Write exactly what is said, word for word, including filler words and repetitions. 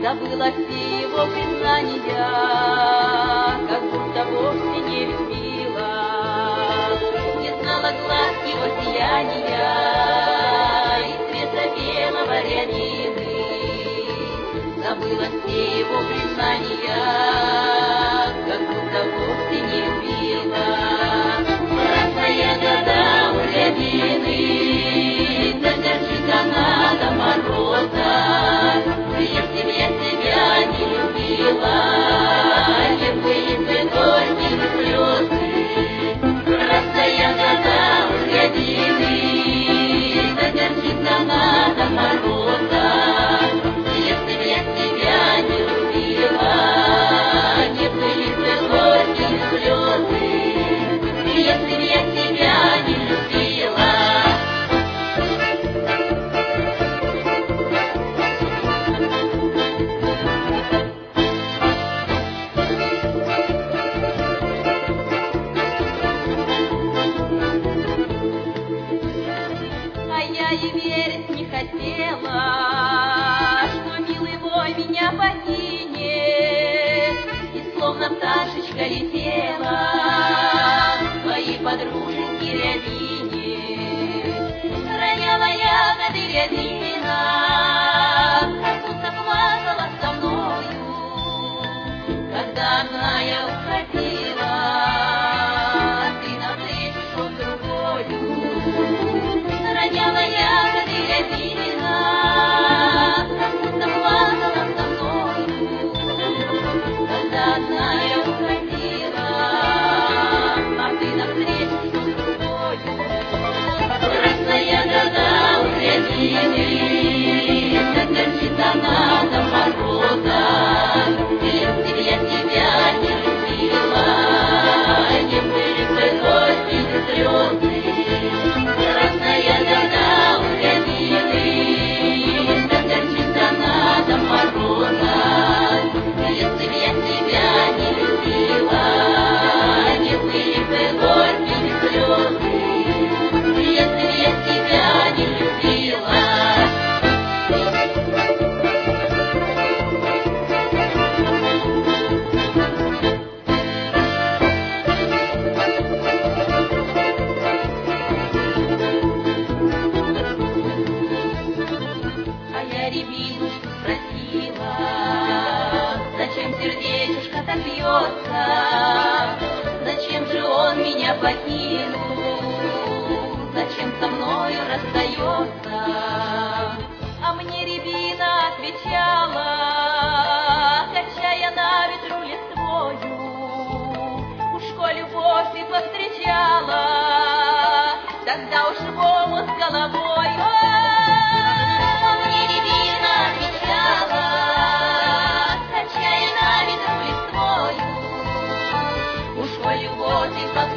забыла все его признания, как будто вовсе не любила, не знала глаз его сияния и цвета белого рябины, забыла все его признания, как будто вовсе не любила. Красная года у рябины, загорчит она до мороза, если б я тебя не любила, не были бы горькие слезы. Красная года у рябины, загорчит она до мороза, если б я тебя не любила, не были бы горькие слезы. Если б я тебя не любила. А я и верить не хотела, что милый мой меня покинет, и словно пташечка летела в твоей подруженьки рябине. Роняла ягоды рябина, как будто плакала со мною, когда одна я уходила, ты навстречу шел другою. Роняла ягоды рябина, как будто плакала со мною, когда одна я уходила, а ты навстречу шел другою. Красная года у рябины, загорчит она до мороза, если б я тебя не любила, не были бы горькие слезы. Красная года у рябины, загорчит она до мороза, если б я тебя не любила, не были бы горькие слезы. Если б я тебя не любила. А я рябинушку спросила, зачем сердечушка так бьется, зачем же он меня покинул, зачем со мною расстается? А мне рябина отвечала, качая на ветру листвою, уж коль любовь ты повстречала, тогда уж в омут с головой. А мне рябина отвечала, качая на ветру листвою, уж коль любовь ты повстречала,